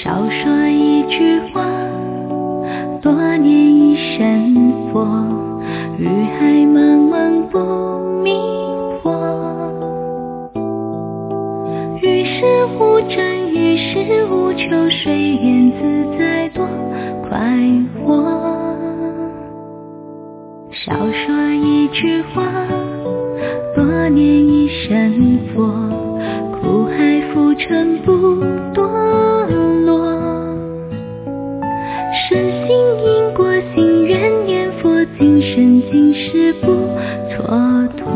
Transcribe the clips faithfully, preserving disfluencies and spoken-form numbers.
少说一句话，多念一声佛，雨海茫茫不迷惑。于是无争，于是无求，随缘自在多快活。少说一句话，多念一声佛，苦海浮沉不堕落。深信因果，心愿念佛，今生今世不蹉跎。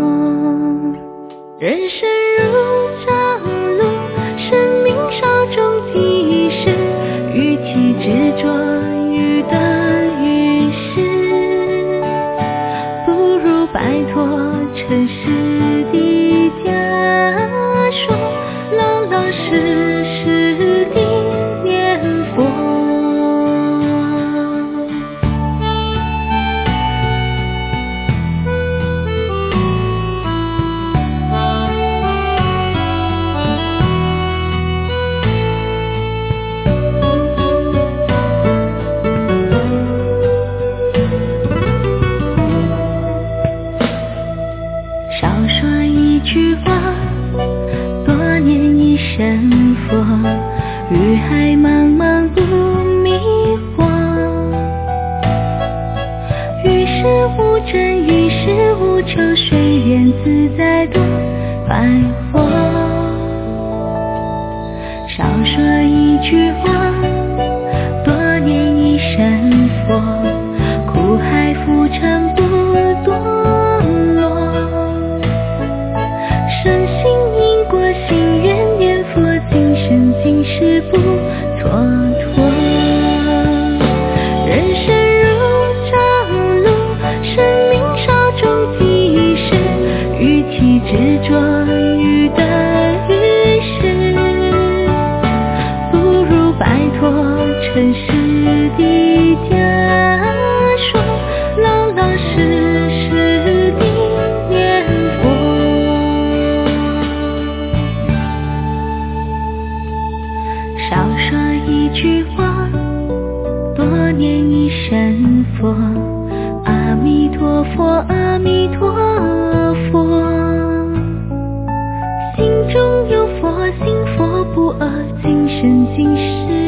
人生如朝露，生命稍纵即逝，与其执着于得于失，不如摆脱尘世的枷锁，老老实实地念佛。少说一句话，多念一声佛，雨海茫茫不迷惑。于是无争，于是无求，随缘自在多快活。少说一句话，多念一声佛，苦海浮沉不堕落。深信因果，心愿念佛，今生今世不蹉跎。人生如朝露，生命稍纵即逝，与其执着于得于失，不如摆脱尘世的枷锁，老老实实地念佛。少说一句话，多念一声佛，阿弥陀佛，阿弥陀佛。心中有佛，信佛不二，今生今世